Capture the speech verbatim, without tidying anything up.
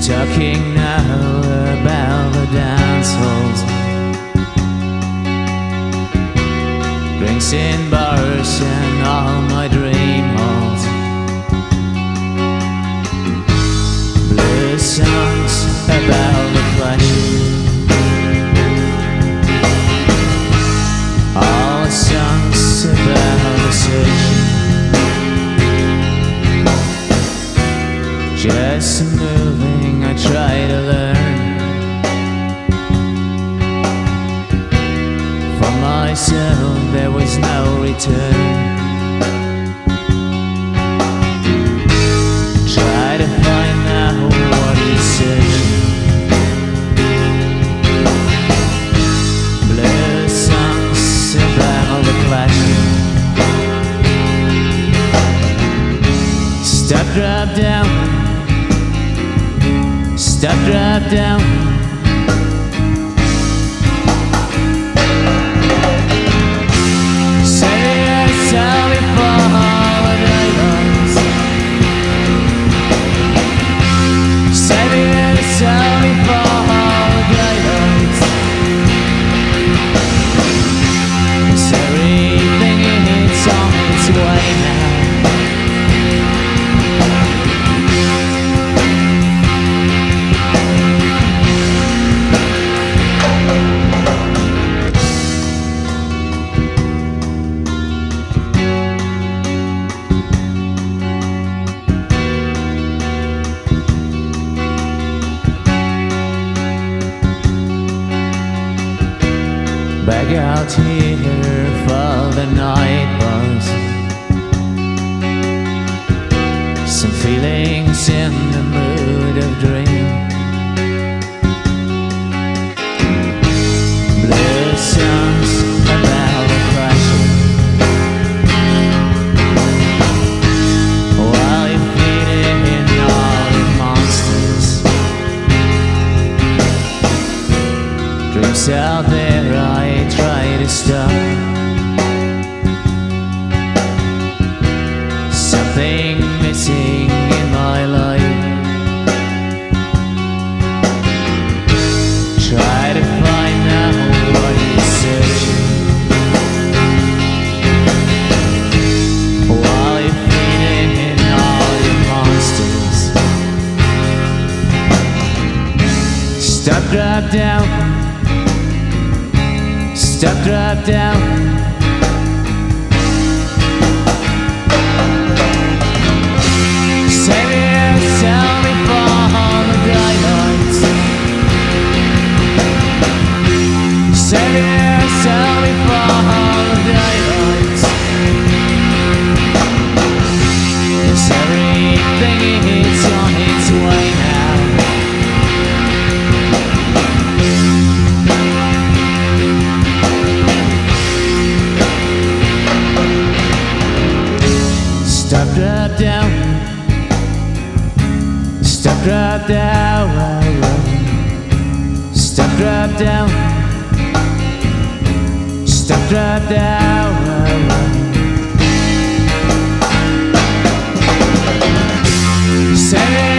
Talking now about the dance halls, drinks in bars and all my dream halls, blues songs about the pleasure, all the songs about the searching, just moving I try to learn. For myself there was no return. Try to find out what he's searching. Blue songs about the pleasure. Stop, drop down. Stop, drop down. Say yes, I'll be for holiday lights. Say yes, I'll be for holiday lights. It's everything it's on its way now. Back out here for the night buzz. Some feelings in the mood of dream. Blue songs about the pleasure. While you're feeding all your monsters. Dreams out there I try to stop. Something missing in my life. Try to find out what he's searching. While you're feeding all your monsters. Stop, drop down. Stop, drop down. Say yes, tell me for the daylights. Say yes, tell me for the daylights. Yes, everything is on its way now. Stop, drop down. Stop, drop down. Stop, drop down. Stop, drop down. Say